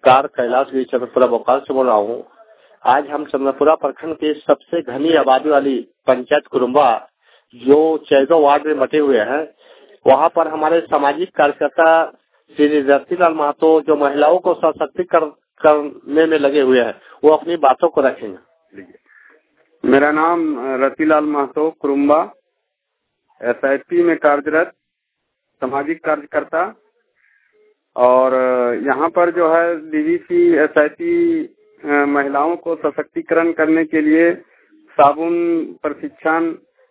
नमस्कार, कैलाश गिरी चंद्रपुरा भोपाल से बोल रहा हूँ। आज हम चंद्रपुरा प्रखंड के सबसे घनी आबादी वाली पंचायत कुरुम्बा जो 14 वार्ड में बटे हुए हैं, वहाँ पर हमारे सामाजिक कार्यकर्ता श्री रतिलाल महतो जो महिलाओं को सशक्तिकरण करने में लगे हुए हैं, वो अपनी बातों को रखेंगे। मेरा नाम रतिलाल महतो, कुरुम्बा, SIP में कार्यरत सामाजिक कार्यकर्ता। और यहाँ पर जो है DVC SIP महिलाओं को सशक्तिकरण करने के लिए साबुन प्रशिक्षण,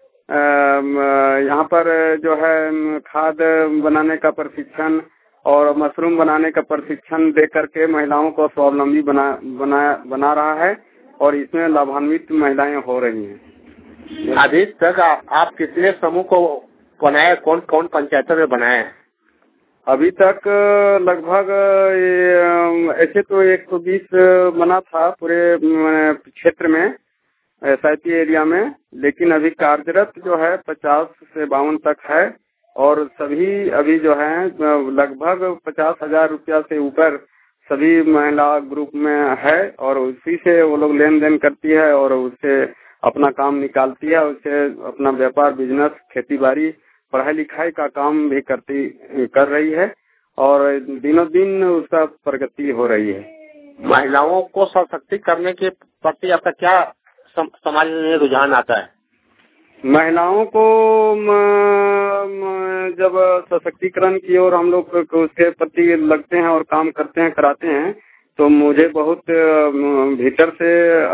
यहाँ पर जो है खाद बनाने का प्रशिक्षण और मशरूम बनाने का प्रशिक्षण दे करके महिलाओं को स्वावलंबी बना रहा है और इसमें लाभान्वित महिलाएं हो रही हैं। अभी तक आप कितने समूह को बनाए, कौन कौन पंचायतों में बनाए हैं? अभी तक लगभग ऐसे तो 120 बना था पूरे क्षेत्र में SIP एरिया में, लेकिन अभी कार्यरत जो है 50 से 52 तक है और सभी अभी जो है लगभग 50,000 रुपया से ऊपर सभी महिला ग्रुप में है और उसी से वो लोग लेन देन करती है और उससे अपना काम निकालती है, उससे अपना व्यापार, बिजनेस, खेती बाड़ी, पढ़ाई लिखाई का काम भी कर रही है और दिनों दिन उसका प्रगति हो रही है। महिलाओं को सशक्तिकरण करने के प्रति आपका क्या समाज में रुझान आता है? महिलाओं को जब सशक्तिकरण की ओर हम लोग उसके प्रति लगते हैं और काम करते हैं, कराते हैं, तो मुझे बहुत भीतर से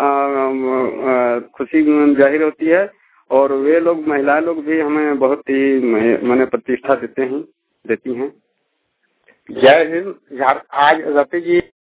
खुशी जाहिर होती है और वे लोग, महिलाएं लोग भी हमें बहुत ही माने प्रतिष्ठा देती हैं। जय हिंद। आज रति जी